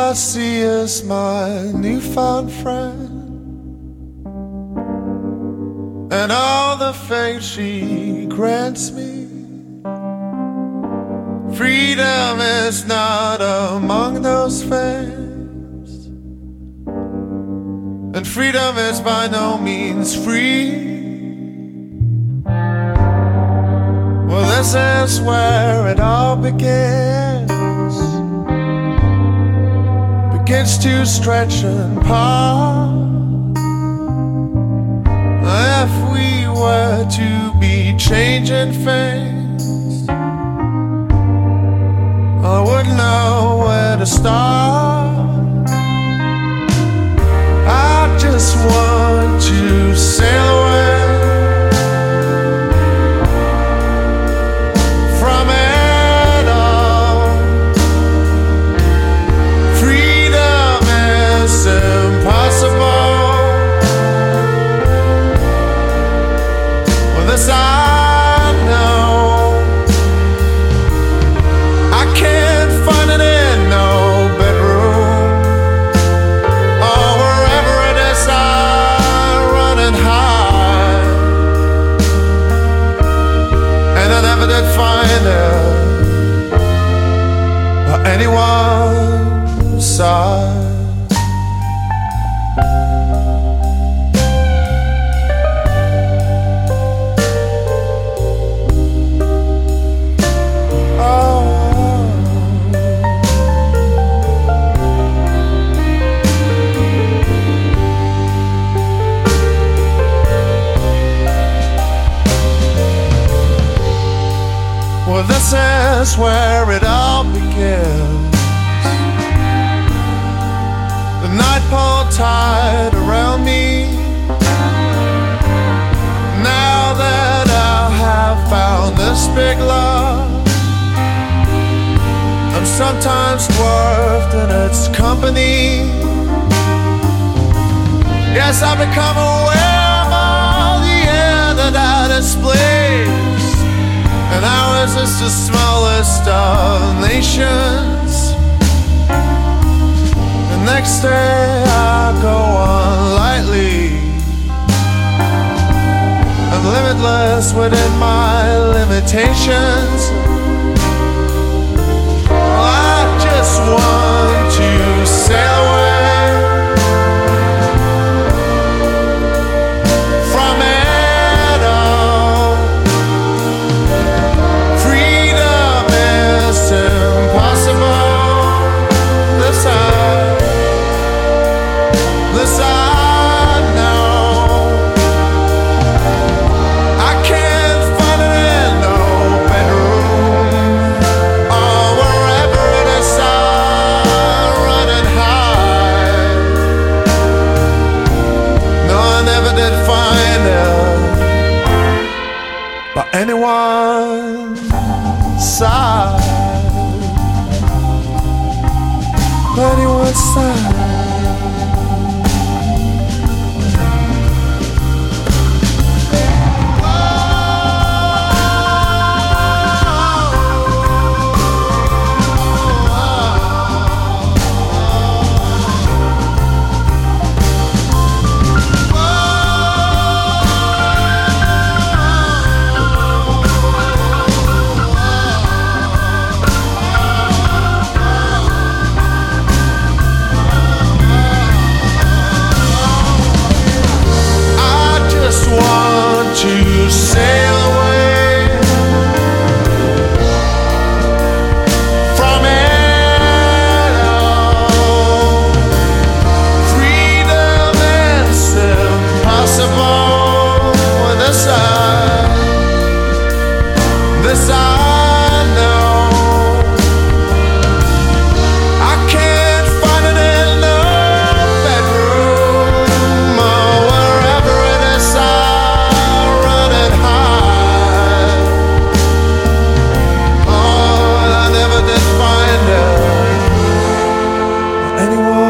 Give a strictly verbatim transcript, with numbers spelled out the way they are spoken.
I see is my newfound friend, and all the fate she grants me. Freedom is not among those fames, and freedom is by no means free. Well, this is where it all begins, begins to stretch and part. If we were to be changing things, I wouldn't know where to start. I just want to sail away from it all. Freedom is impossible. Well, this I know. I can't find it in no bedroom, or wherever it is I run and hide. And I never did find it by anyone's side. Well, this is where it all begins. The night pole tied around me. Now that I have found this big love, I'm sometimes dwarfed in its company. Yes, I've become aware of all the air that I displays, and ours is the smallest of nations. The next day I go on lightly. I'm limitless within my limitations. I just want to sail away from it all. Freedom is impossible. This I, this I know. I can't find it in no bedroom, or wherever it is I run and hide. No, I never did find it by anyone's side. By anyone's side. To sail away from it all. Freedom is impossible. This I, this I know. I can't find it in no bedroom, or wherever it is I anyone